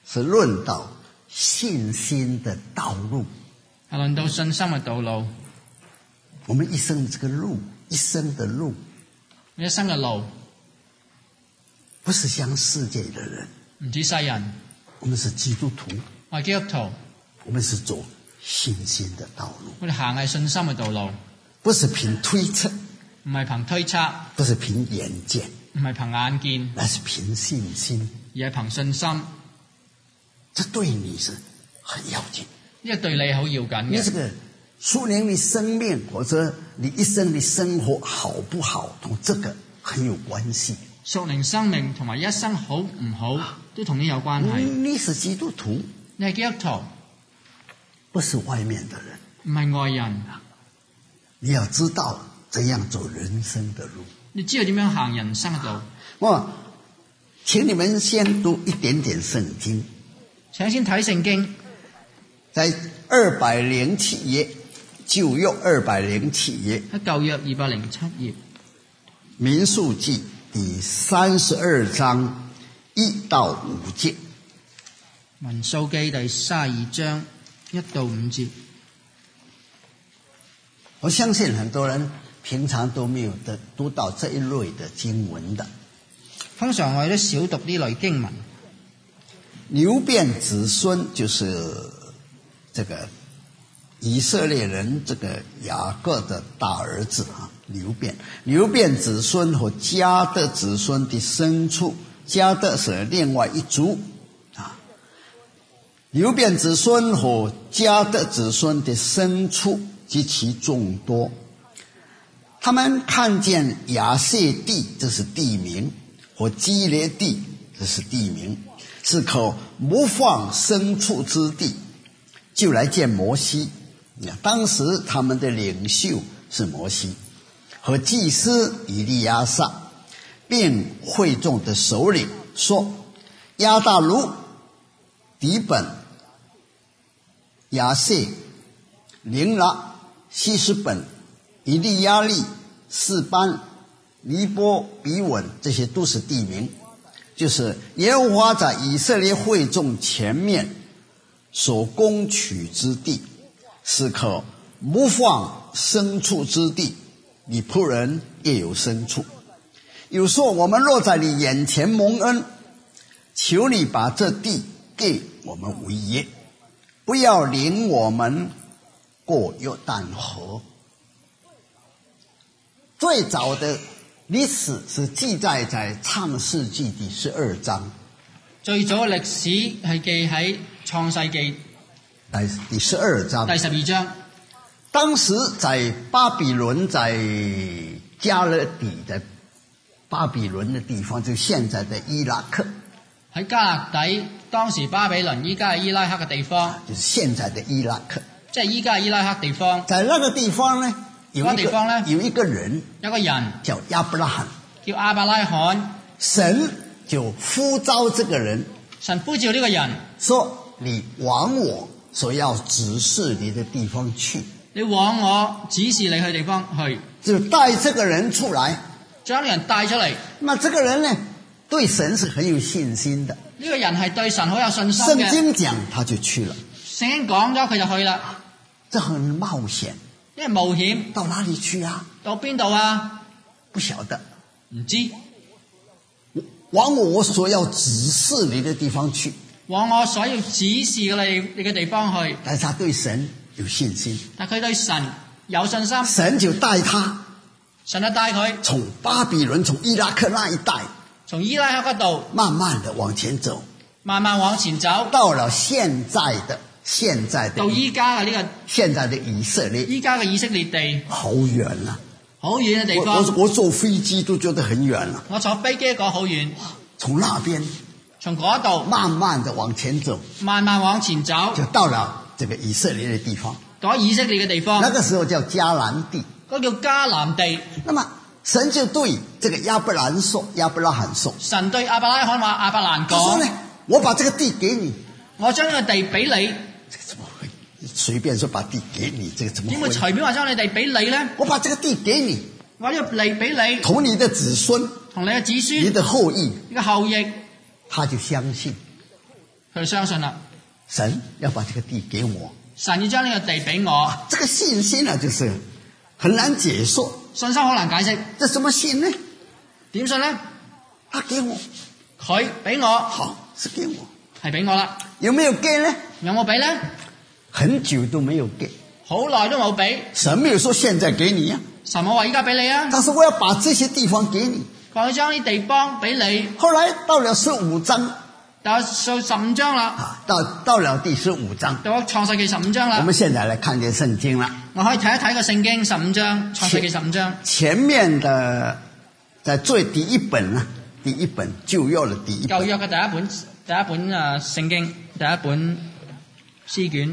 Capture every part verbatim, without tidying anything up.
是論到信心的道路。 係論到信心嘅道路。 我們一生這個路，一生的路， 一生嘅路， 不是像世界的人， 唔似世人。 我們是基督徒， 我係基督徒， 我們是走信心的道路。 我哋行係信心嘅道路， 不是憑推測， 唔係憑推測， 不是憑眼見， 唔係憑眼見， 乃是憑信心， 而係憑信心。 這對你是很要緊， 呢個對你好要緊嘅。 你這個屬靈的生命或者你一生的生活好不好，同這個很有關係。 屬靈生命同埋一生好唔好，都同呢有關係。 你是基督徒， 你係基督徒， 不是外面的人， 唔係外人。 你要知道怎樣走人生的路。 你知道點樣行人生嘅路。 我請你們先讀一點點聖經。 請先睇聖經， 在二百零七頁，舊約二百零七頁， 喺舊約二百零七頁， 民數記第三十二章一到五節。 民數記第三十二章一到五節。 我相信很多人平常都沒有得讀到這一類的經文的。 通常我哋都少讀呢類經文。 流便子孫就是這個以色列人這個雅各的大兒子啊，流便。流便子孫和迦得子孫的牲畜，迦得是另外一族啊。流便子孫和迦得子孫的牲畜極其眾多，他們看見亞謝地，這是地名，和基列地，這是地名，是可牧放牲畜之地，就來見摩西。當時他們的領袖是摩西，和祭司以利亞撒，並會眾的首領說：亞大盧、底本、亞謝、寧拉、希實本、以利亞利、示班、尼波比穩，這些都是地名，就是耶和華在以色列會眾前面所攻取之地，是可牧放牲畜之地，你僕人也有牲畜。有說我們若在你眼前蒙恩，求你把這地給我們為業，不要領我們過約旦河。最早的歷史是記載在創世記第十二章。 最早嘅歷史係記喺創世記第十二章。 第十二章。 當時在巴比倫，在加勒底的巴比倫的地方，就現在的伊拉克。 喺加勒底，當時巴比倫，依家係伊拉克嘅地方。 就是現在的伊拉克。 即係依家係伊拉克地方。 在那個地方呢，有一個地方呢， 有一個人， 有個人叫亞伯拉罕， 叫亞伯拉罕。 神就呼召這個人， 神呼召呢個人， 說你往我所要指示你的地方去。 你往我指示你去地方去， 就帶這個人出來， 將呢個人帶出嚟。 那這個人呢，對神是很有信心的。 呢個人係對神好有信心嘅。 聖經講他就去了， 聖經講咗佢就去啦。 這很冒險， 因為冒險。 到哪裏去啊？ 到邊度啊？ 不曉得， 唔知。 往我所要指示你的地方去， 往我所要指示你你嘅地方去。 但是他對神有信心， 但佢對神有信心， 神就帶他， 神就帶佢從巴比倫、從伊拉克那一帶， 從伊拉克嗰度慢慢的往前走， 慢慢往前走， 到了現在的現在的到依家嘅呢個現在的以色列， 依家嘅以色列地好遠啦， 好遠嘅地方。 我我我坐飛機都覺得很遠啦。 我坐飛機講好遠， 從那邊從嗰度慢慢的往前走， 慢慢往前走， 就到了這個以色列的地方。 到以色列嘅地方， 那個時候叫迦南地， 嗰叫迦南地。 那麼神就對這個亞伯蘭說，亞伯拉罕說， 神對亞伯拉罕話亞伯蘭講， 他說呢，我把這個地給你， 我將呢個地俾你。 這個怎麼會？隨便說把地給你，這個怎麼會？ 點會隨便話將你地俾你呢？ 我把這個地給你， 我呢個地俾你， 同你的子孫， 同你嘅子孫， 你的後裔， 呢個後裔， 他就相信， 佢佢相信啦， 神要把这个地给我。 神要將呢個地俾我。 这个信心呢，就是很難解說。 信心好難解釋， 这怎麼信呢？ 點信呢？ 他給我， 佢俾我， 好，是給我， 係俾我啦。 有沒有給呢？ 有冇俾呢？ 很久都沒有給， 好耐都冇俾。 神沒有說現在給你啊， 神冇話依家俾你啊， 但是我要把這些地方給你。 佢將啲地方俾你。 後來到了十五章， 到數十五章啦， 啊，到到了第十五章， 到創世記十五章啦。 我們現在來看見聖經了。 我可以睇一睇個聖經十五章，創世記十五章。 前面的在最第一本啊，第一本舊約的第一本。 舊約嘅第一本，第一本啊聖經，第一本詩卷。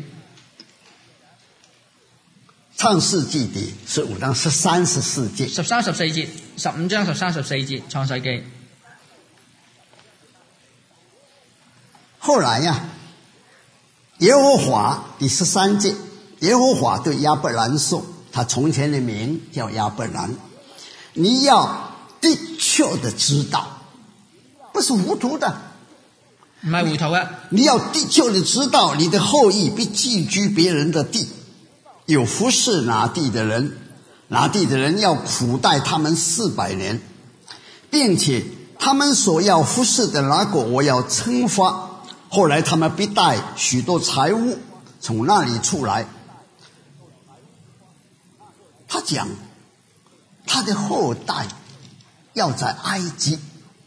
創世記第十五章十三十四節， 十三十四節，十五章十三十四節，創世記。 後來呀、啊，耶和華第十三節，耶和華對亞伯蘭說，他從前的名叫亞伯蘭，你要的確的知道，不是糊塗的， 唔係糊塗嘅， 你要的確的知道，你的後裔必寄居別人的地，有服侍拿地的人，拿地的人要苦待他們四百年，並且他們所要服侍的那國我要懲罰。後來他們必帶許多財物從那裡出來。他講他的後代要在埃及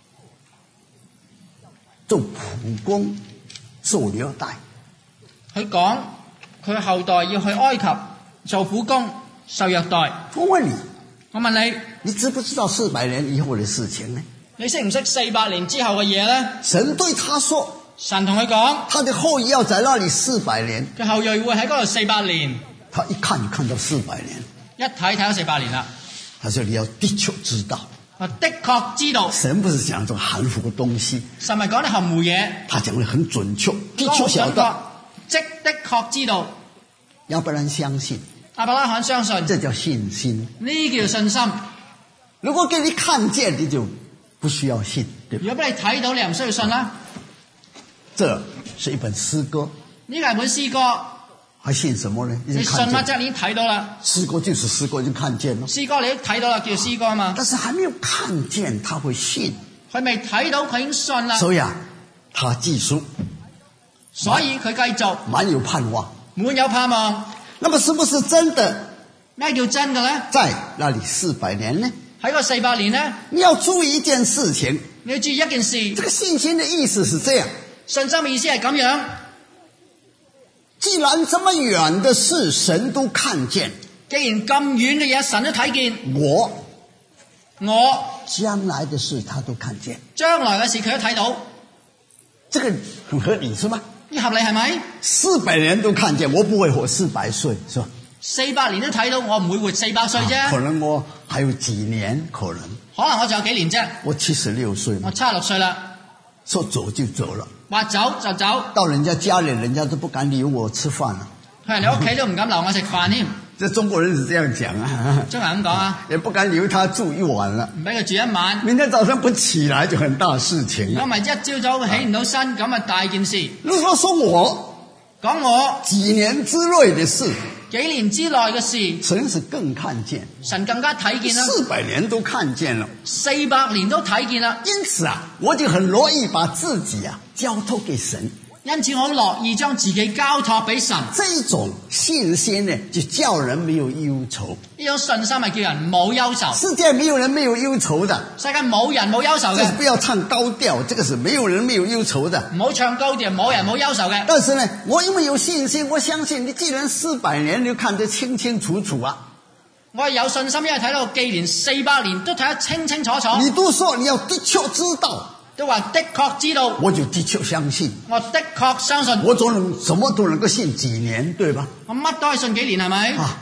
做僕工受虐待。 佢講佢後代要去埃及做苦工受虐待。 我問你， 我問你， 你知不知道四百年以後的事情呢？ 你識唔識四百年之後嘅嘢呢？ 神對他說， 神同佢講， 他的後裔要在那裡四百年。 佢後裔會喺嗰度四百年。 他一看就看到四百年， 一睇睇到四百年啦。 他說你要的確知道。 我的確知道。 神不是講這種含糊的東西， 神咪講啲含糊嘢。 他講得很準確，的確曉得， 即的確知道。 亞伯蘭相信， 亞伯拉罕相信， 這叫信心。 呢叫信心。 如果給你看見，你就不需要信，對吧？ 如果俾你睇到，你又唔需要信啦。 這是一本詩歌， 呢個係本詩歌， 還信什麼呢？ 你信乜啫？你已經睇到啦。 詩歌就是詩歌，已經看見了。 詩歌你都睇到啦，叫詩歌嘛。 但是還沒有看見，他會信。 佢未睇到，佢已經信啦。 所以啊，他繼續， 所以佢繼續滿有盼望， 滿有盼望。 那麼是不是真的？ 咩叫真嘅呢？ 在那裡四百年呢？ 喺個四百年呢？ 你要注意一件事情， 你要注意一件事。 這個信心的意思是這樣。 信心嘅意思係咁樣， 既然這麼遠的事神都看見， 既然咁遠嘅嘢神都睇見， 我我將來的事他都看見， 將來嘅事佢都睇到， 這個很合理是吧？ 呢合理係咪？ 四百年都看見，我不會活四百歲是吧？ 四百年都睇到，我唔會活四百歲啫、啊。 可能我還有幾年，可能可能我仲有幾年啫。 我七十六歲， 我七十六歲啦。 說走就走了， 話走就走， 到人家家裏，人家都不敢留我吃飯了。 去人哋屋企都唔敢留我食飯添。 這中國人是這樣講啊， 中國人咁講啊， 也不敢留他住一晚了， 唔俾佢住一晚。 明天早上不起來就很大事情。 如果唔係一朝早起唔到身，咁啊大件事。 如果說我講我幾年之內的事， 幾年之內嘅事， 神是更看見， 神更加睇見啦。 四百年都看見了， 四百年都睇見啦。 因此啊，我就很樂意把自己啊交託給神。 因此我好樂意將自己交託俾神。 這種信心呢，就叫人沒有憂愁。 呢種信心係叫人冇憂愁。 世界沒有人沒有憂愁的， 世界冇人冇憂愁嘅。 不要唱高調，這個是沒有人沒有憂愁的。 唔好唱高調，冇人冇憂愁嘅。 但是呢，我因為有信心，我相信你既然四百年，你就看得清清楚楚啊。 我係有信心，因為睇到既然四百年都睇得清清楚楚。 你都說你要的確知道。 都話的確知道， 我就的確相信。 我的確相信， 我總能什麼都能夠信幾年，對吧？ 我乜都係信幾年，係咪？ 啊，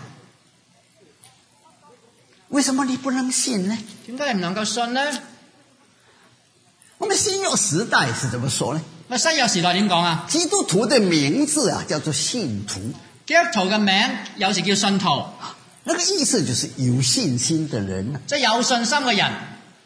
為什麼你不能信呢？ 點解你唔能夠信呢？ 我們新約時代是怎麼說呢？ 我新約時代點講啊？ 基督徒的名字啊，叫做信徒。 基督徒嘅名有時叫信徒， 那個意思就是有信心的人， 即係有信心嘅人。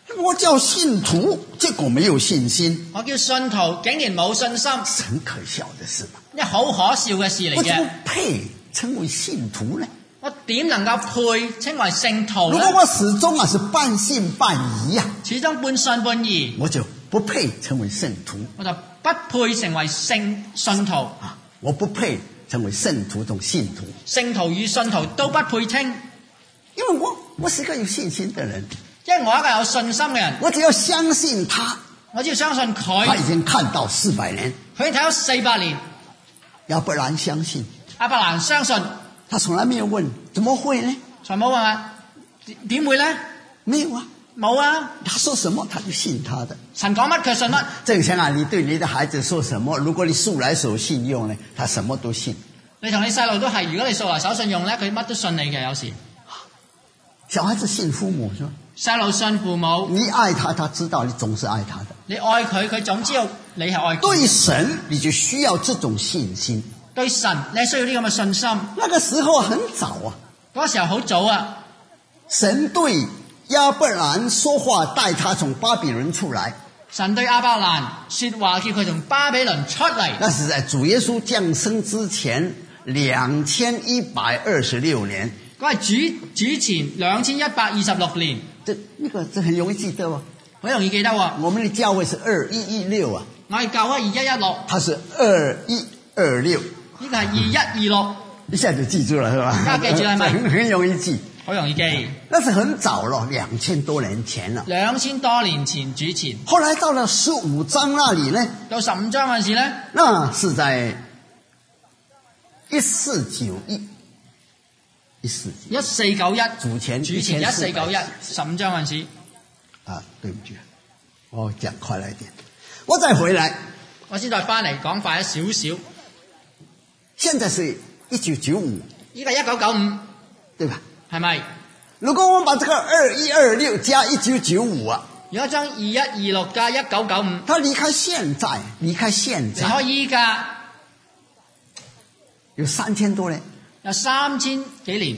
我叫信徒，结果没有信心， 我叫信徒，竟然冇信心， 是很可笑的事吧？ 一好可笑嘅事嚟我怎麼嘅。 配稱為信徒呢？ 我點能夠配稱為聖徒呢？ 如果我始終啊是半信半疑呀、啊， 始終半信半疑， 我就不配稱為聖徒。 我就不配成為聖信徒。 啊，我不配成為聖徒同信徒。 聖徒與信徒都不配稱， 因為我我是個有信心的人， 因為我係一個有信心嘅人， 我只要相信他， 我只要相信佢。 他已經看到四百年。 佢已經睇咗四百年， 亞伯蘭相信， 亞伯蘭相信， 他從來沒有問怎麼會呢？ 才冇問啊，點會呢？ 沒有啊， 冇啊！ 他說什麼他就信他的。 神講乜佢信乜。 正像啊，你對你的孩子說什麼，如果你素來守信用呢，他什麼都信。 你同你細路都係，如果你素來守信用咧，佢乜都信你嘅。有時小孩子信父母是吧？ 細路信父母， 你愛他，他知道你總是愛他的。 你愛佢，佢總知道你係愛佢。 對神，你就需要這種信心。 對神，你需要呢咁嘅信心。 那個時候很早啊， 嗰個時候好早啊。 神對亞伯蘭說話，帶他從巴比倫出來。 神對亞伯蘭說話，叫佢從巴比倫出嚟。 那是在主耶穌降生之前兩千一百二十六年。 嗰係主主前兩千一百二十六年。 這那個這很容易記得哦， 好容易記得喎。 我們的教會是二一一六啊， 我係教會二一一六， 它是二一二六， 呢個係二一二六， 一下就記住了，是吧？ 大家記住了係咪？ 很很容易記， 好容易記。 那是很早了，兩千多年前了。 兩千多年前主前。 後來到了十五章那裡呢， 到十五章嗰陣時咧， 那是在一四九一，一四一四九一， 主前主前一四九一，十五章嗰陣時。 啊，對不起，我講快了一點，我再回來， 我先再翻嚟講快咗少少。 現在是一九九五， 依個一九九五， 對吧？ 係咪？ 如果我們把這個二一二六加一九九五啊， 如果將二一二六加一九九五， 它離開現在，離開現在， 離開依家有三千多年， 有三千幾年。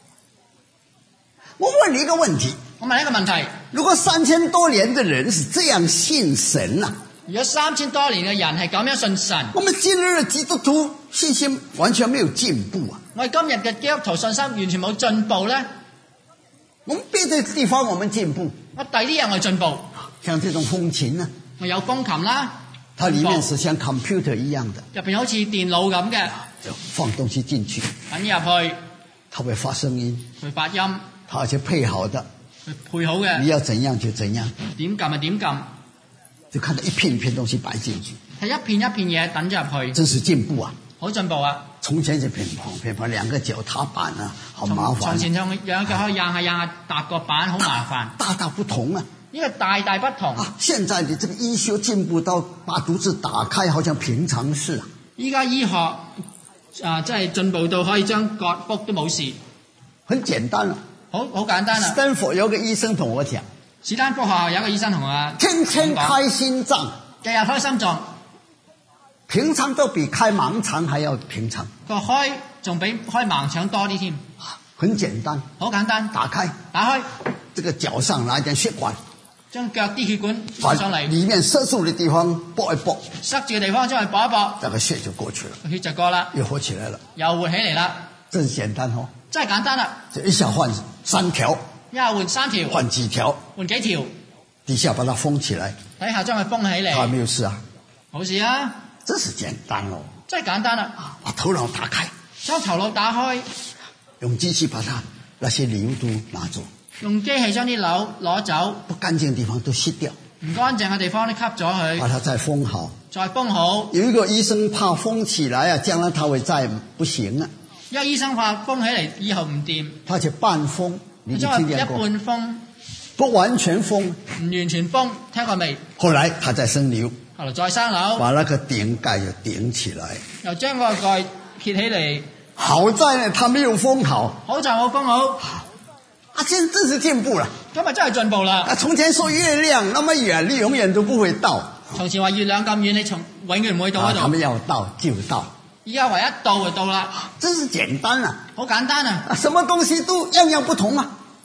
我問你一個問題， 我問一個問題： 如果三千多年的人是這樣信神啊， 如果三千多年嘅人係咁樣信神， 我們今日的基督徒信心完全沒有進步啊！ 我哋今日嘅基督徒信心完全冇進步咧。 我們別的地方我們進步， 我第啲人我進步， 像這種風琴呢， 我有風琴啦， 它裡面是像 computer 一樣的， 入邊好似電腦咁嘅， 就放東西進去， 等入去， 它會發聲音， 佢發音， 它而且配好的， 佢配好嘅， 你要怎樣就怎樣， 點撳就點撳， 就看到一片一片東西擺進去， 係一片一片嘢等咗入去， 真是進步啊！ 好進步啊！ 從前就乒乓乒乓兩個腳踏板啊，好麻煩。 從前向兩腳可以硬下硬下搭個板，好麻煩。 大大不同啊！ 呢個大大不同。 啊，現在你這個醫學進步到把肚子打開，好像平常事啊！ 依家醫學啊，真係進步到可以將割腹都冇事， 很簡單啊！ 好好簡單啊！ 斯坦福有個醫生同我講， 史丹福學校有一個醫生同我天天開心臟， 日日開心臟， 平常都比開盲腸還要平常。 個開仲比開盲腸多啲添。 很簡單， 好簡單， 打開， 打開， 這個腳上拿一點血管， 將腳啲血管把放上嚟， 裡面塞住的地方搏一搏， 塞住嘅地方將佢搏一搏， 這個血就過去了， 個血就過啦， 又活起來了， 又活起嚟啦， 真簡單哦！ 真係簡單啦！ 這一下換三條， 一下換三條， 換幾條， 換幾條， 底下把它封起來， 底下將佢封起嚟， 它沒有事啊， 冇事啊！ 真是簡單哦！ 真係簡單啦！ 啊，把頭腦打開， 將頭腦打開， 用機器把它那些瘤都拿走， 用機器將啲瘤攞走， 不乾淨的地方都吸掉， 唔乾淨嘅地方都吸咗佢， 把它再封好， 再封好。 有一個醫生怕封起來啊，將來他會再不行啊， 因為醫生話封起嚟以後唔掂， 他就半封，你將佢一聽見過？ 半封， 不完全封， 唔完全封，聽過未？ 後來他再生瘤， 後來再生瘤， 把那個頂蓋就頂起來。 又將個蓋揭起嚟， 好在呢，他沒有封好。 好在冇封好， 啊，真真是進步了。 今日真係進步啦！ 啊，從前說月亮那麼遠，你永遠都不會到。 從前話月亮咁遠，你從永遠唔會到啊， 嗰度。 他們要到就到， 依家唯一到就到啦， 真是簡單啊！ 好簡單啊！ 啊，什麼東西都樣樣不同啊。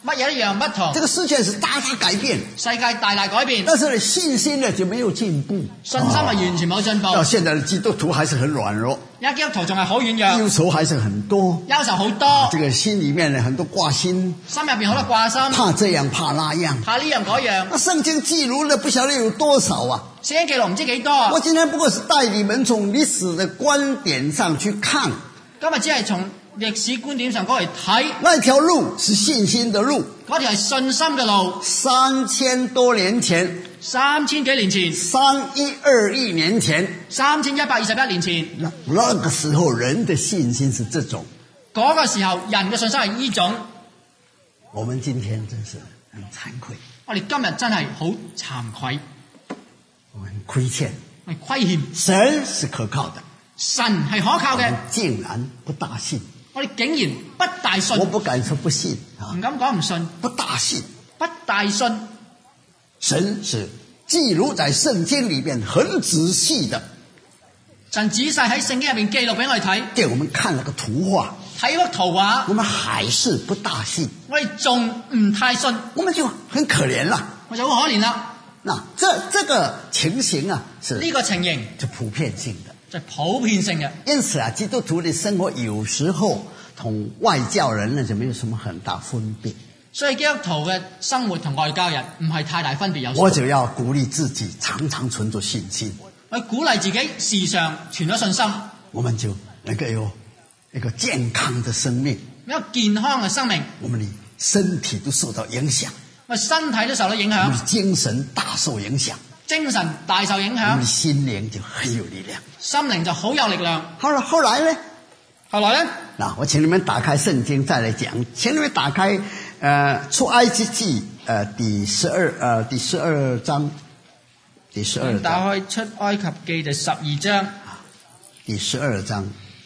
乜嘢一樣不同。 这个世界是大大改变， 世界大大改變， 但是呢，信心呢就没有进步， 信心係完全冇進步。 到現在的基督徒還是很軟弱， 而家基督徒仲係好軟弱， 憂愁還是很多， 憂愁好多， 這個心裡面呢很多掛心， 心入邊好多掛心， 怕這樣怕那樣， 怕呢樣嗰樣。 那聖經記錄了不曉得有多少啊！ 聖經記錄唔知幾多啊！ 我今天不過是帶你們從歷史的觀點上去看， 今日只係從歷史觀點上講嚟睇， 那條路是信心的路， 嗰條係信心嘅路。 三千多年前， 三千幾年前， 三一二億年前， 三千一百二十一年前， 那那個時候人的信心是這種， 嗰個時候人嘅信心係呢種。 我們今天真是很慚愧， 我哋今日真係好慚愧， 我們虧欠， 我哋虧欠。 神是可靠的， 神係可靠嘅， 竟然不大信。 我哋竟然不大信。 我不敢說不信啊， 唔敢講唔信， 不大信。 不大信。 神是記錄在聖經裡面很仔細的， 神仔細喺聖經入面記錄俾我哋睇， 給我們看了個圖畫， 睇幅圖畫， 我們還是不大信， 我哋仲唔太信， 我們就很可憐了， 我就好可憐啦。 那這這個情形啊，是呢個情形是普遍性的， 就係普遍性嘅。 因此啊，基督徒的生活有時候同外教人呢就沒有什麼很大分別。 所以基督徒嘅生活同外教人唔係太大分別。有時我就要鼓勵自己常常存着信心， 我鼓勵自己時常存咗信心， 我們就能夠有一個健康的生命， 一個健康嘅生命， 我們的身體都受到影響， 我身體都受到影我們響， 的精神大受影響， 精神大受影我們響， 的心靈就很有力量。 心靈就好有力量。 好了，後來呢？ 後來呢？ 那我請你們打開聖經再來講，請你們打開呃出埃及記呃第十二呃第十二章，第十二章。 打開出埃及記第十二章。 第十二章。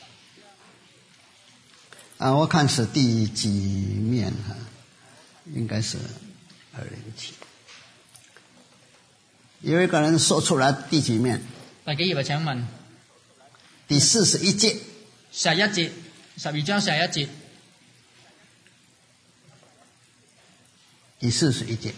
啊，我看是第幾面哈？應該是二零七。有一個人說出來第幾面？ 第幾頁啊？請問。 第四十一節。 四十一節，十二章四十一節。 第四十一節。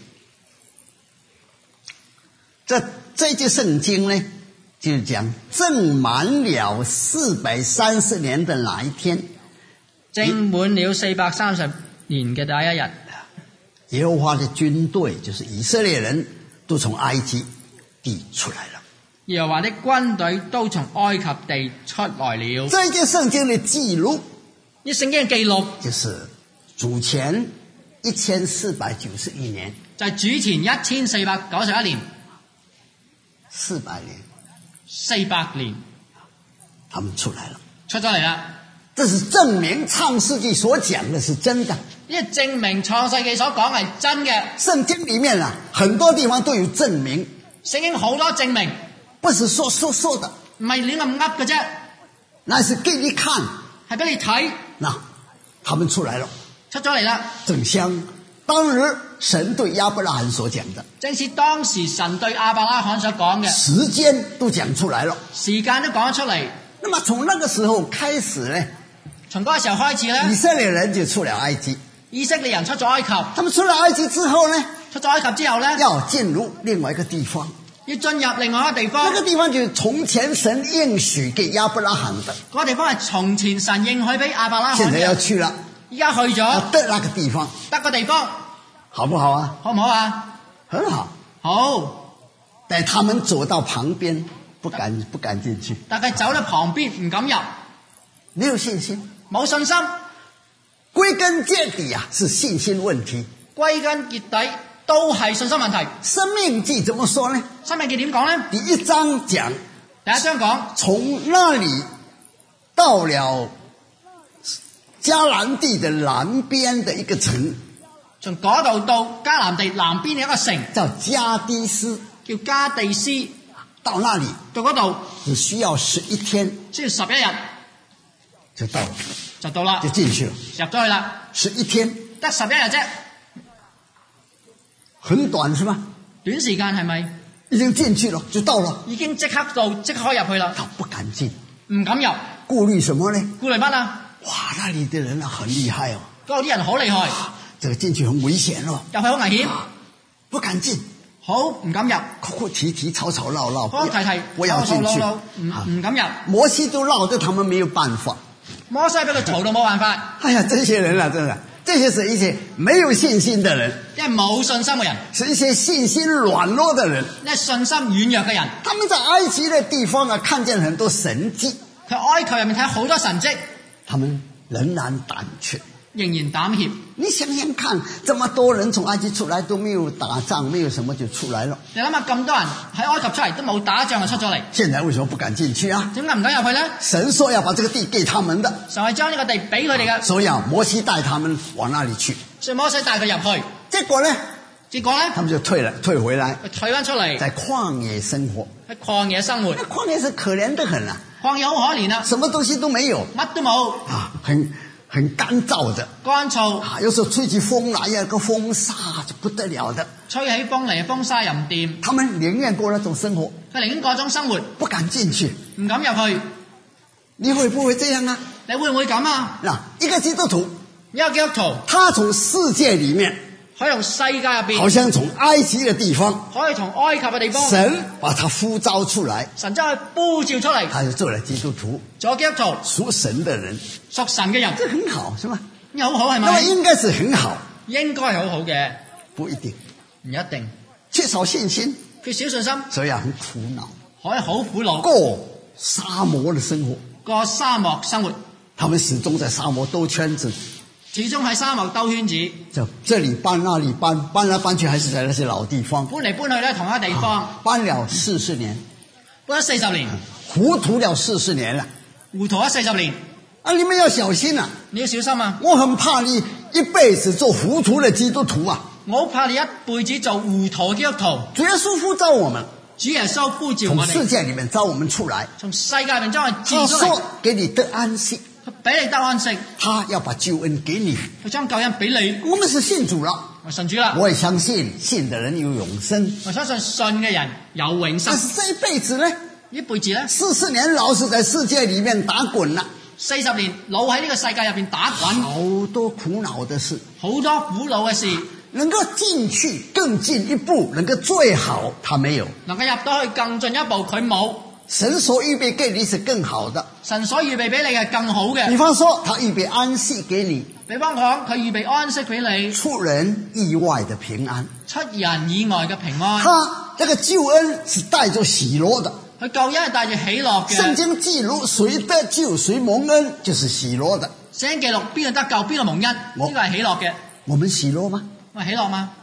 這這節聖經呢，就是講正滿了四百三十年的哪一天？ 正滿了四百三十年嘅第一日。 耶和華的軍隊，就是以色列人都從埃及地出來了。 耶和華的軍隊都從埃及地出來了。 這一節聖經的記錄， 呢聖經嘅記錄就是主前一千四百九十一年， 就係主前一千四百九十一年， 四百年， 四百年， 他們出來了， 出咗嚟啦。 這是證明創世紀所講的是真的。 呢個證明創世紀所講係真嘅。 聖經裡面啊，很多地方都有證明。 聖經好多證明， 不是說說說的， 唔係亂咁噏嘅啫， 那是給你看， 係俾你睇。 那他們出來了， 出咗嚟啦。 正像當日神對亞伯拉罕所講的， 正是當時神對亞伯拉罕所講嘅， 時間都講出來了， 時間都講咗出嚟。 那麼從那個時候開始呢， 從嗰個時候開始呢， 以色列人就出了埃及。 以色列人出咗埃及， 他們出了埃及之後呢， 出咗埃及之後呢， 要進入另外一個地方， 要進入另外一個地方。 那個地方就是從前神應許給亞伯拉罕的， 嗰個地方係從前神應許俾亞伯拉罕嘅， 現在要去了， 而家去咗得那個地方， 得個地方， 好不好啊？ 好唔好啊？ 很好。 好， 但他們走到旁邊，不敢不敢進去， 但係走到旁邊唔敢入， 沒有信心， 冇信心。 歸根結底啊，是信心問題。 歸根結底都係信心問題。 申命記怎麼說呢？ 申命記點講呢？ 第一章講， 第一章講， 從那裡到了迦南地的南邊的一個城， 從嗰度到迦南地南邊嘅一個城， 叫加低斯， 叫加地斯。 到那裡到嗰度只需要十一天， 需要十一日就到了， 就到啦， 就進去了， 入咗去啦。 十一天， 得十一日啫， 很短是吧？ 短時間係咪？ 已經進去了，就到了， 已經即刻到，即刻可以入去啦。 他不敢進， 唔敢入， 顧慮什麼呢？ 顧慮乜啊？ 哇，那裡的人啊很厲害哦， 嗰度啲人好厲害， 这个進去很危險咯， 入去好危險， 不敢進， 好唔敢入， 哭哭啼啼，吵吵鬧鬧， 哭哭啼啼， 不要進去， 唔唔敢入。 摩西都鬧得他們沒有辦法。 摩西俾佢嘈到冇辦法。 哎呀，這些人啊，真的，這些是一些沒有信心的人， 因為冇信心嘅人， 是一些信心軟弱的人。 因為信心軟弱嘅人， 他們在埃及的地方啊，看見很多神蹟， 佢埃及入面睇好多神蹟， 他們仍然膽怯， 仍然膽怯。 你想想看，這麼多人從埃及出來都沒有打仗，沒有什麼就出來了。 你諗下咁多人喺埃及出嚟都冇打仗就出咗嚟， 現在為什麼不敢進去啊？ 點解唔敢入去呢？ 神說要把這個地給他們的， 神係將呢個地俾佢哋嘅， 所以啊，摩西帶他們往那裡去。 所以摩西帶佢入去， 結果呢？ 結果呢？ 他們就退了，退回來， 佢退翻出嚟， 在曠野生活。 喺曠野生活， 曠野是可憐得很啊， 曠野好可憐啊， 什麼東西都沒有， 乜都冇啊，很很乾燥的， 乾燥啊，有時候吹起風來呀，個風沙就不得了的。 吹起風嚟，風沙又唔掂。 他們寧願過那種生活， 佢寧願過種生活， 不敢進去， 唔敢入去。 你會不會這樣啊？ 你會唔會咁啊？ 嗱，一個基督徒， 一個基督徒， 他從世界裡面， 可以從世界入邊， 好像從埃及嘅地方， 可以從埃及嘅地方， 神把他呼召出來， 神將佢呼召出嚟， 他就做了基督徒， 做基督徒， 屬神的人， 屬神嘅人， 這很好，是嗎？ 好好係咪？ 那麼應該是很好， 應該係好好嘅， 不一定， 唔一定， 缺少信心， 缺少信心， 所以啊，很苦惱， 可以好苦惱， 過沙漠的生活， 過沙漠生活， 他們始終在沙漠兜圈子， 始終喺沙漠兜圈子， 就這裡搬那裡搬，搬來搬去還是在那些老地方， 搬嚟搬去咧同一個地方， 啊、搬了四十年， 搬咗四十年， 糊塗了四十年了， 糊塗咗四十年， 啊，你們要小心啊！ 你要小心啊！ 我很怕你一輩子做糊塗的基督徒啊！ 我好怕你一輩子做糊塗基督徒。 主耶穌呼召我們， 主耶穌呼召我哋， 從世界裡面召我們出來， 從世界裡面將我哋召出嚟。 他說給你得安息， 佢俾你得安息， 他要把救恩給你， 佢將救恩俾你。 我們是信主了， 我信主啦， 我也相信信的人有永生。 我相信信嘅人有永生。 但是這一輩子呢？ 一輩子呢？ 四十年老是在世界裡面打滾了， 四十年老喺呢個世界入邊打滾， 好多苦惱的事， 好多苦惱嘅事。 能夠進去更進一步，能夠最好，他沒有。 能夠入到去更進一步，佢冇。 神所預備給你是更好的， 神所預備俾你係更好嘅。 比方說，他預備安息給你。 比方講，佢預備安息俾你， 出人意外的平安， 出人意外嘅平安。 他這個救恩是帶着喜樂的， 佢救恩係帶住喜樂嘅。 聖經記錄誰得救誰蒙恩，就是喜樂的。 聖經記錄邊個得救邊個蒙恩，呢個係喜樂嘅。 我們喜樂嗎？ 我喜樂嗎？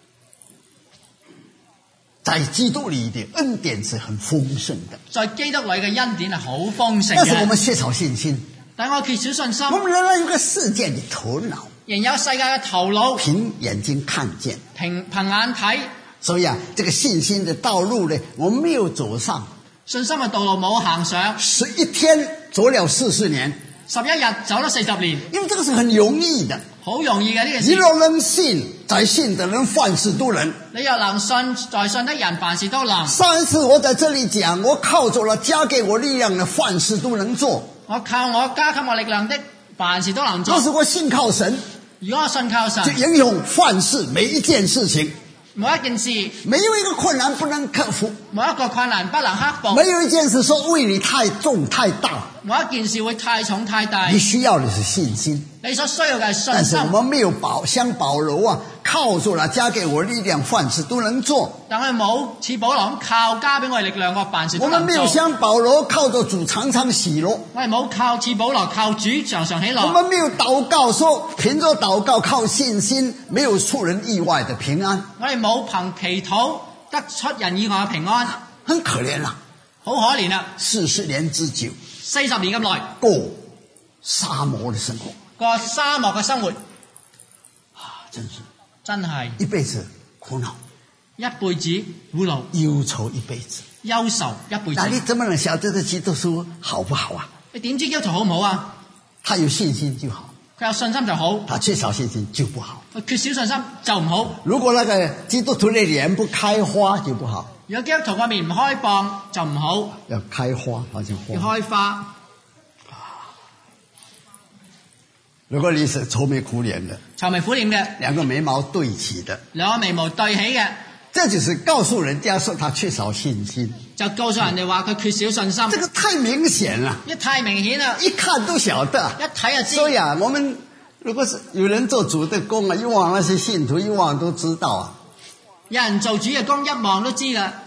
在基督裏的恩典是很豐盛的， 在基督裏嘅恩典係好豐盛嘅。 但是我們缺少信心， 但我缺少信心。 我們仍然有個世界的頭腦， 仍有世界嘅頭腦， 憑眼睛看見， 憑憑眼睇。 所以啊，這個信心的道路呢，我們沒有走上。 信心嘅道路冇行上， 十一天走了四十年， 十一日走咗四十年， 因為這個是很容易的， 好容易嘅呢件事。 你若能信，在信的人凡事都能。 你若能信，在信的人凡事都能。 上一次我在這裡講，我靠着了加給我力量的凡事都能做。 我靠我加給我力量的凡事都能做。 若是我信靠神， 如果我信靠神， 就應用凡事每一件事情。 每一件事， 沒有一個困難不能克服， 每一個困難不能克服， 沒有一件事說為你太重太大， 每一件事會太重太大。 你需要的是信心， 你所需要嘅係信心。 但是我們沒有保像保羅啊，靠住了加給我力量，凡事都能做。 但我哋冇似保羅咁靠加俾我哋力量，個凡事都能做。 我們沒有像保羅靠着主常常喜樂， 我哋冇靠似保羅靠主常常喜樂。 我們沒有禱告說憑着禱告靠信心，沒有出人意外的平安。 我哋冇憑祈禱得出人意外嘅平安， 很可憐啦， 好可憐啦！ 四十年之久， 四十年咁耐過沙漠的生活， 過沙漠嘅生活啊，真是真係一輩子苦惱， 一輩子苦惱， 憂愁一輩子， 憂愁一輩子。 那你怎麼能曉得這個基督徒好不好啊？ 你點知基督徒好唔好啊？ 他有信心就好， 佢有信心就好， 他缺少信心就不好。 佢缺少信心就唔好。 如果那個基督徒的臉不開花就不好。 如果基督徒個面唔開放就唔好， 要開花，好像花。 要開花。 如果你是愁眉苦臉的， 愁眉苦臉嘅， 兩個眉毛對齊的， 兩個眉毛對起嘅， 這就是告訴人家說他缺少信心， 就告訴人哋話佢缺少信心。 這個太明顯了， 一太明顯啦， 一看都曉得， 一睇就知。 所以啊，我們如果是有人做主的工啊，一望那些信徒，一望都知道啊。 有人做主嘅工，一望都知啦。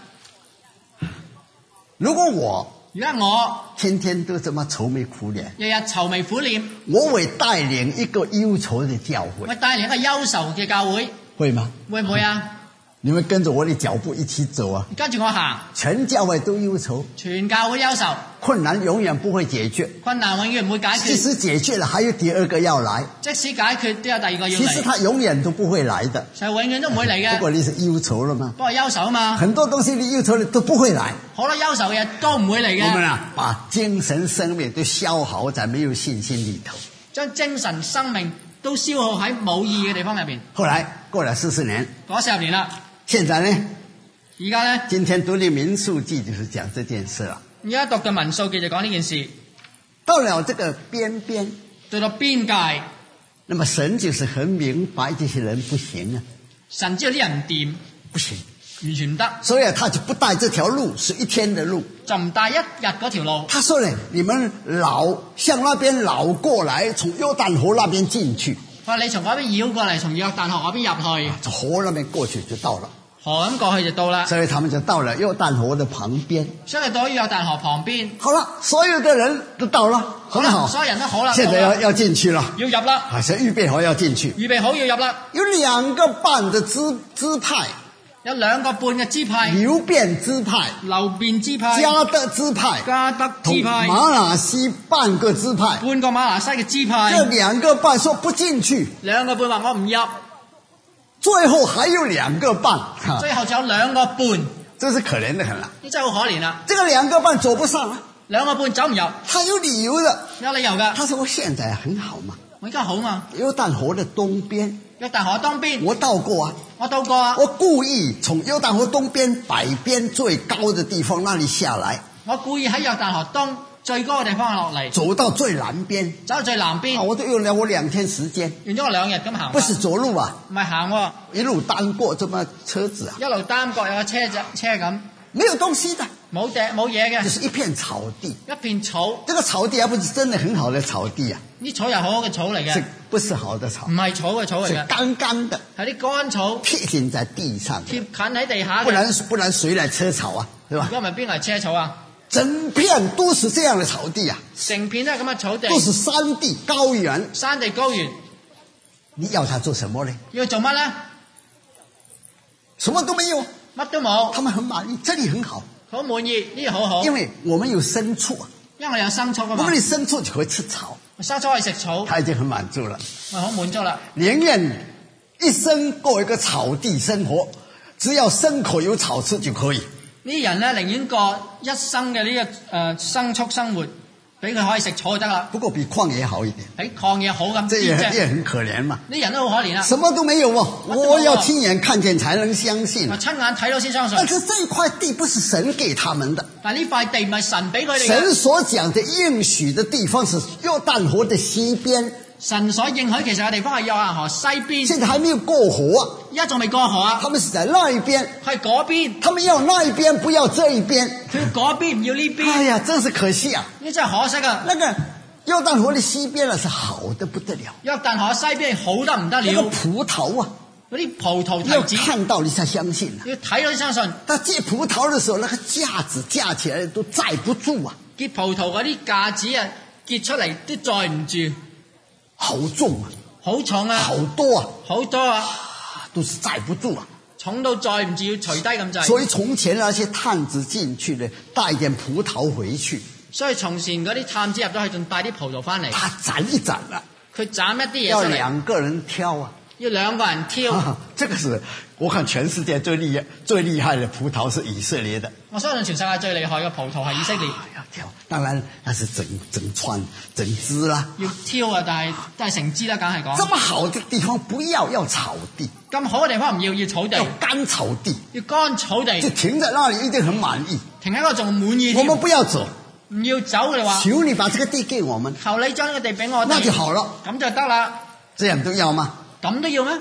如果我如果我天天都這麼愁眉苦臉， 日日愁眉苦臉， 我會帶領一個憂愁的教會， 我帶領一個憂愁嘅教會， 會嗎？ 會唔會啊？ 你們跟着我的腳步一起走啊！ 跟住我行， 全教會都憂愁， 全教會憂愁， 困難永遠不會解決， 困難永遠唔會解決。 即使解決了，還有第二個要來。 即使解決都有第二個要嚟。 其實他永遠都不會來的， 就永遠都唔會嚟嘅。 不過你是憂愁了嗎？ 不過憂愁啊嘛， 很多東西你憂愁了都不會來， 好多憂愁嘅嘢都唔會嚟嘅。 我們啊，把精神生命都消耗在沒有信心裏頭， 將精神生命都消耗喺冇意義嘅地方入邊。 後來過了四十年， 過咗四十年啦， 現在呢？ 而家呢？ 今天讀的民數記就是講這件事了。 而家讀嘅民數記就講呢件事。 到了這個邊邊， 到到邊界， 那麼神就是很明白這些人不行啊， 神知道啲人唔掂， 不行， 完全唔得， 所以他就不帶這條路是一天的路， 就唔帶一日嗰條路。 他說呢，你們繞向那邊繞過來，從約旦河那邊進去。 佢話你從嗰邊繞過嚟，從約旦河嗰邊入去， 從河那邊過去就到了。 河咁過去就到啦。 所以他們就到了約旦河的旁邊。 所以到約旦河旁邊。 好了，所有的人都到了，很好。 所有人都好啦。 現在要要進去了。 要入啦。 啊，所以預備好要進去。 預備好要入啦。 有兩個半的支支派。 有兩個半嘅支派。 流便支派。 流便支派。 迦得支派。 迦得支派。 馬拿西半個支派。 半個馬拿西嘅支派。 這兩個半說不進去。 兩個半話我唔入。 最後還有兩個半， 最後仲有兩個半， 真是可憐的很了。 你真係好可憐啦！ 這個兩個半走不上啊， 兩個半走唔入， 他有理由的， 有理由噶。 他說我現在很好嘛， 我而家好嘛。 約旦河的東邊， 約旦河東邊， 我到過啊， 我到過啊。 我故意從約旦河東邊北邊最高的地方那裡下來， 我故意喺約旦河東最高嘅地方落嚟， 走到最南邊， 走到最南邊， 啊，我都用了我兩天時間， 用咗我兩日咁行， 不是走路啊， 唔係行喎， 一路單過這麼車子啊， 一路單過有個車仔車咁， 沒有東西的， 冇嘢冇嘢嘅， 就是一片草地， 一片草， 這個草地還不是真的很好的草地啊， 呢草又好好嘅草嚟嘅， 是不是好的草？ 唔係草嘅草嚟嘅， 是乾乾的， 係啲乾草， 貼緊在地上， 貼近喺地下嘅， 不然不然誰來車草啊？對吧？ 如果唔係邊嚟車草啊？ 整片都是這樣的草地啊， 成片都係咁嘅草地， 都是山地高原， 山地高原。 你要他做什麼呢？ 要做乜呢？ 什麼都沒有， 乜都冇。 他們很滿意，這裡很好， 好滿意，呢度好好。 因為我們有牲畜啊， 因為我哋有牲畜啊嘛。 我們的牲畜就會吃草， 牲畜可以食草， 他已經很滿足了， 我好滿足啦。 寧願一生過一個草地生活，只要牲口有草吃就可以。 呢啲人咧寧願過一生嘅呢、這個誒、呃、牲畜生活，俾佢可以食草就得啦。 不過比曠野好一點， 比曠野好咁這啲啫。 也也很可憐嘛。 呢人都好可憐啦。 什麼都沒有哦，我要親眼看見才能相信。 我親眼睇到先相信。 但是這塊地不是神給他們的， 但呢塊地唔係神俾佢哋嘅。 神所講的應許的地方是約旦河的西邊。 神所應許其實嘅地方係約旦河西邊， 現在還沒有過河啊， 而家仲未過河啊。 他們是在那一邊， 係嗰邊， 他們要那一邊，不要這一邊。 佢要嗰邊唔要呢邊。 哎呀，真是可惜啊！ 呢真係可惜啊！ 那個約旦河的西邊啊，是好得不得了。 約旦河西邊好得唔得了。 那個葡萄啊， 嗰啲葡萄要提子， 看到你才相信啊。 要睇到你相信。 但結葡萄的時候，那個架子架起來都載不住啊。 結葡萄嗰啲架子啊，結出嚟都載唔住。 好重啊， 好重啊， 好多啊， 好多啊， 都是載不住啊， 重到載唔住，要除低咁滯。 所以從前那些探子進去呢，帶一點葡萄回去。 所以從前嗰啲探子入咗去，仲帶啲葡萄翻嚟。 他斬一斬啦， 佢斬一啲嘢要出嚟。 兩個人挑啊， 要兩個人挑。 啊，這個是我看全世界最厲害、最厲害的葡萄是以色列的。 我相信全世界最厲害嘅葡萄係以色列。 啊，要挑，當然那是整整串整枝啦。 要挑啊，但係都係成枝啦，梗係講。 這麼好的地方不要，要草地。 咁好嘅地方唔要，要草地。 要乾草地。 要乾草地。 就停在那裡一定很滿意。 停喺嗰度仲滿意。 我們不要走。 唔要走嘅話， 求你把這個地給我們， 求你將呢個地俾我哋， 那就好了。 咁就得啦。 這樣都要嗎？ 咁都要咩？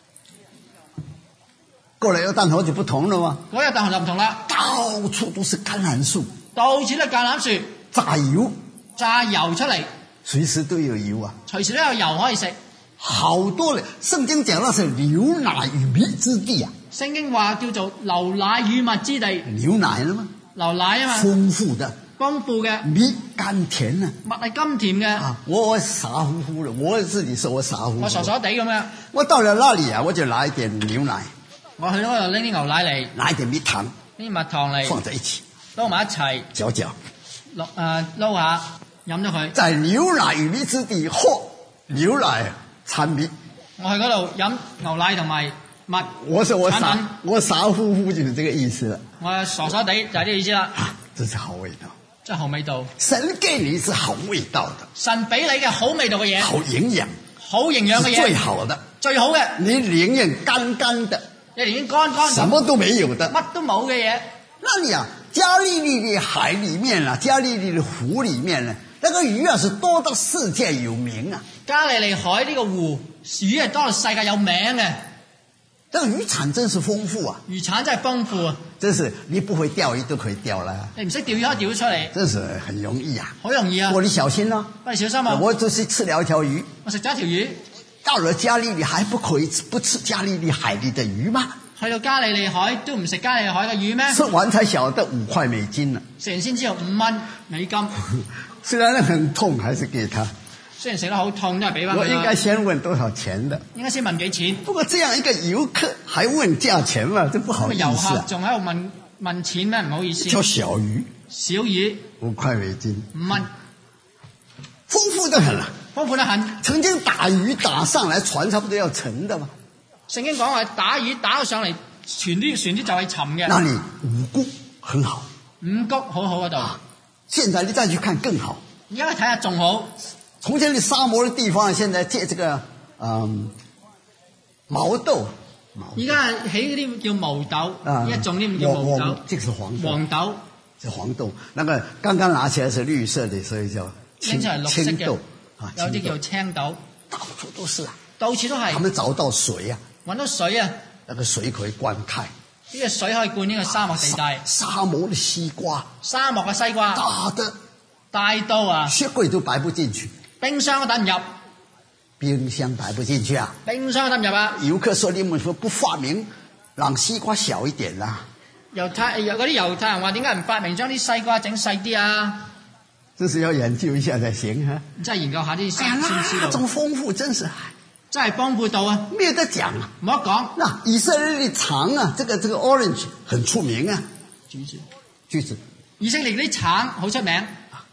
過了約旦河就不同了嘛， 嗰日大河就唔同啦， 到處都是橄欖樹， 到處都係橄欖樹， 榨油， 榨油出嚟， 隨時都有油啊， 隨時都有油可以食。 好多嘞。聖經講到是流奶與蜜之地啊， 聖經話叫做流奶與蜜之地， 牛奶了嘛， 流奶啊嘛， 豐富的， 豐富嘅， 蜜甘甜啊。 蜜係甘甜嘅。 啊，我我傻乎乎的，我自己說我傻乎乎。 我傻傻地咁樣， 我到了那裏啊，我就拿一點牛奶， 我去嗰度拎啲牛奶嚟， 拿一點蜜糖， 啲蜜糖嚟， 放在一起， 撈埋一齊， 攪攪。 落誒撈下，飲咗佢。 在牛奶與蜜之地，嚯，牛奶摻蜜。 我去嗰度飲牛奶同埋蜜。 我說我產品傻，我傻乎乎就是這個意思了。 我傻傻地就係呢個意思啦， 啊，這是好味道。 真係好味道。 神給你是好味道的， 神俾你嘅好味道嘅嘢， 好營養， 好營養嘅是嘢， 最好的。 最好嘅。 你寧願乾乾的， 你連乾乾什麼都沒有的， 乜都冇嘅嘢。 那你啊，加利利的海裡面啊，加利利的湖裡面呢，那個魚啊是多到世界有名啊。 加利利海呢個湖魚係多到世界有名嘅， 這個魚產真是豐富啊， 魚產真係豐富啊！ 真是你不會釣魚都可以釣啦， 你唔識釣魚可以釣得出嚟， 真是很容易啊。 好容易啊！ 我你小心咯， 喂，小心啊！ 我就是吃了一條魚， 我食咗一條魚， 到了加利利還不可以不吃加利利海裡的魚嗎？ 去到加利利海都唔食加利利海嘅魚咩？ 吃完才曉得五塊美金了， 食完先知道五蚊美金。 雖然很痛，還是給他。 雖然食得好痛，都係俾翻佢啦。 我應該先問多少錢的。 應該先問幾錢。 不過這樣一個遊客還問價錢嘛，這不好意思啊。 遊客仲喺度問問錢咩？唔好意思。 條小魚， 小魚五塊美金， 五蚊， 豐富得很了。 豐富得很。 曾經打魚打上來，船差不多要沉的嘛。 聖經講話打魚打到上嚟，船啲船啲就係沉嘅。 那你五穀很好， 五穀好好嗰度。 啊，現在你再去看更好。 而家去睇下仲好。 從前的沙漠的地方，現在借這個嗯毛豆。 而家起嗰啲叫毛豆，而家種啲叫毛豆。 這個是黃豆。 黃豆。 是黃豆。那個剛剛拿起來是綠色的，所以叫青青豆。啊， 有啲叫青豆。 到處都是啊。 到處都係。 他們找到水啊。 揾到水啊。 那個水可以灌溉。 呢個水可以灌呢個沙漠地帶。 沙漠的西瓜。 沙漠嘅西瓜。 大的。 大到啊。 雪櫃都擺不進去。 冰箱都等唔入。 冰箱擺不進去啊。 冰箱都等唔入啊。 遊客說：你們說不發明讓西瓜小一點啦？ 猶太嗰啲猶太人話：點解唔發明將啲西瓜整細啲啊？ 這是要研究一下才行哈。 真係研究下啲先先知道。 那種豐富真是， 真係豐富到啊！ 沒有得講啊， 冇得講。 那以色列的橙啊，這個這個 orange 很出名啊。 橘子， 橘子。 以色列啲橙好出名。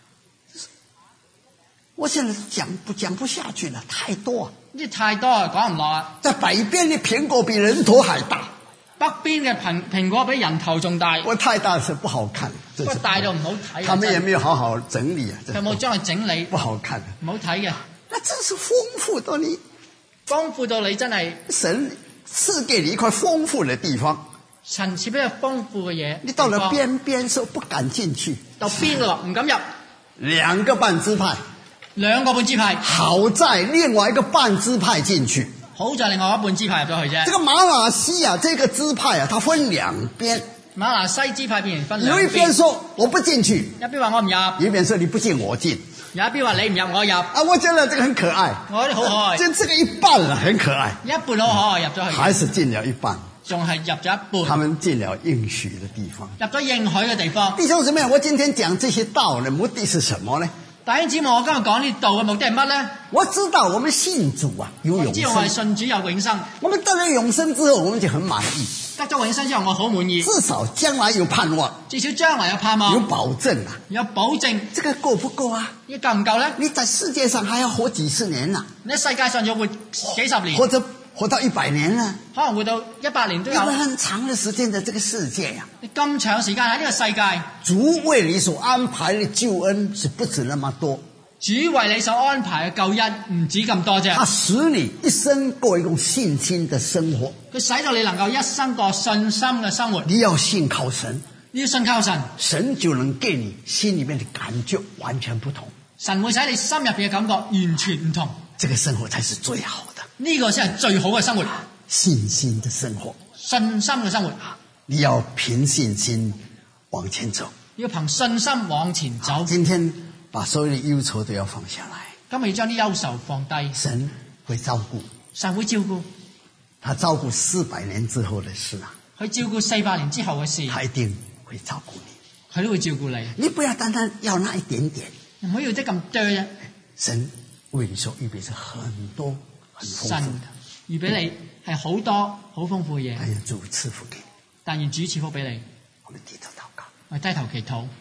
我現在講不講不下去了，太多啊！ 呢太多啊，講唔落啊！ 在北邊的蘋果比人頭還大， 北邊嘅蘋蘋果比人頭仲大。 我太大是不好看， 不過大到唔好睇。 他們也沒有好好整理啊， 有冇將佢整理？ 不好看， 唔好睇嘅。 那真是豐富到你， 豐富到你真係神賜給你一塊豐富的地方。 神賜俾佢豐富嘅嘢， 你到了邊邊時候不敢進去， 到邊咯唔敢入。 兩個半支派。 兩個半支派， 好在另外一個半支派進去， 好在另外一半支派入咗去啫。 這個馬拿西啊，這個支派啊，它分兩邊。 馬拿西支派變成分兩邊。 有一邊說我不進去， 一邊話我唔入； 有一邊說你不進我進。 有一邊話你唔入我入。 啊，我覺得這個很可愛。 我覺得好可愛。 就這個一半啊，很可愛。 一半好可愛入咗去。 還是進了一半。 仲係入咗一半。 他們進了應許的地方。 入咗應許嘅地方。 弟兄姊妹，我今天講這些道的目的是什麼呢？ 弟兄姊妹，我今日講呢道嘅目的係乜呢？ 我知道我們信主啊，有永生。 我知道我係信主有永生。 我們得了永生之後，我們就很滿意。 得咗永生之後，我好滿意。 至少將來有盼望。 至少將來有盼望。 有保證啊。 有保證。 這個夠不夠啊？ 呢夠唔夠呢？ 你在世界上還要活幾十年啊？ 你喺世界上要活幾十年。 或者活到一百年啊？ 可能活到一百年都有。 有很長的時間在這個世界呀、啊。 你咁長時間喺呢個世界， 主為你所安排的救恩是不止那麼多。 主為你所安排嘅救恩唔止咁多啫。 他使你一生過一種信心的生活。 佢使到你能夠一生過信心嘅生活。 你要信靠神， 你要信靠神， 神就能给你心里面的感觉完全不同。 神會使你心入邊嘅感覺完全唔同。 这个生活才是最好的， 呢、個先係最好嘅生活， 信心的生活。 信心嘅生活。 你要凭信心往前走， 要憑信心往前走。 今天把所有的憂愁都要放下來， 今日要將啲憂愁放低。 神會照顧， 神會照顧， 他照顧四百年之後的事啊， 佢照顧四百年之後嘅事， 他一定會照顧你， 佢都會照顧你。 你不要單單要那一點點， 唔好要得咁多啫。 神為你所預備是很多很豐富神的， 預俾你係好多好豐富嘅嘢， 但願主賜福給你。 但願主賜福俾你。 我們低頭禱告， 我低頭祈禱。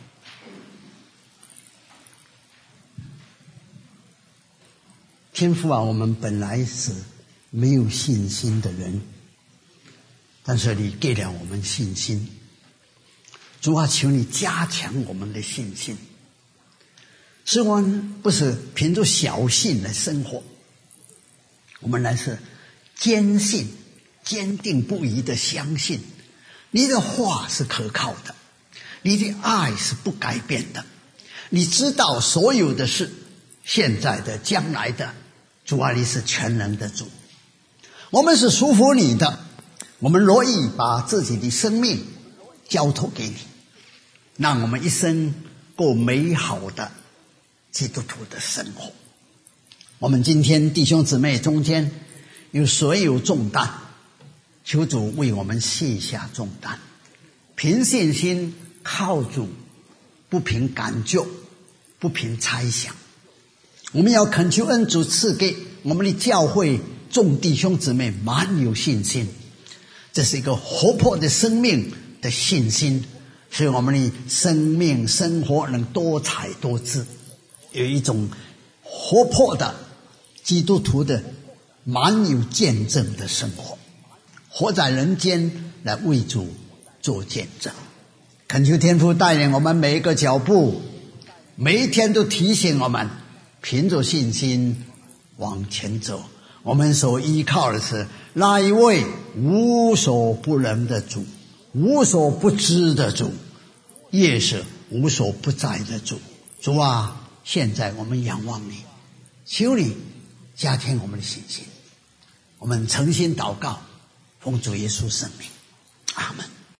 天父啊，我們本來是沒有信心的人，但是你給了我們信心。主啊，求你加強我們的信心，使我們不是憑着小信來生活，我們乃是堅信、堅定不移的相信你的話是可靠的，你的愛是不改變的，你知道所有的事，現在的、將來的。主啊，你是全能的主，我們是屬乎你的，我們樂意把自己的生命交託給你，讓我們一生過美好的基督徒的生活。我們今天弟兄姊妹中間有誰有重擔，求主為我們卸下重擔，憑信心靠主，不憑感覺，不憑猜想。我們要懇求恩主賜給我們的教會眾弟兄姊妹滿有信心，這是一個活潑的生命的信心，使我們的生命生活能多彩多姿，有一種活潑的基督徒的滿有見證的生活，活在人間來為主做見證。懇求天父帶領我們每一個腳步，每一天都提醒我們憑着信心往前走，我們所依靠的是那一位無所不能的主，無所不知的主，也是無所不在的主。主啊，現在我們仰望你，求你加添我們的信心，我們誠心禱告，奉主耶穌聖名，阿們。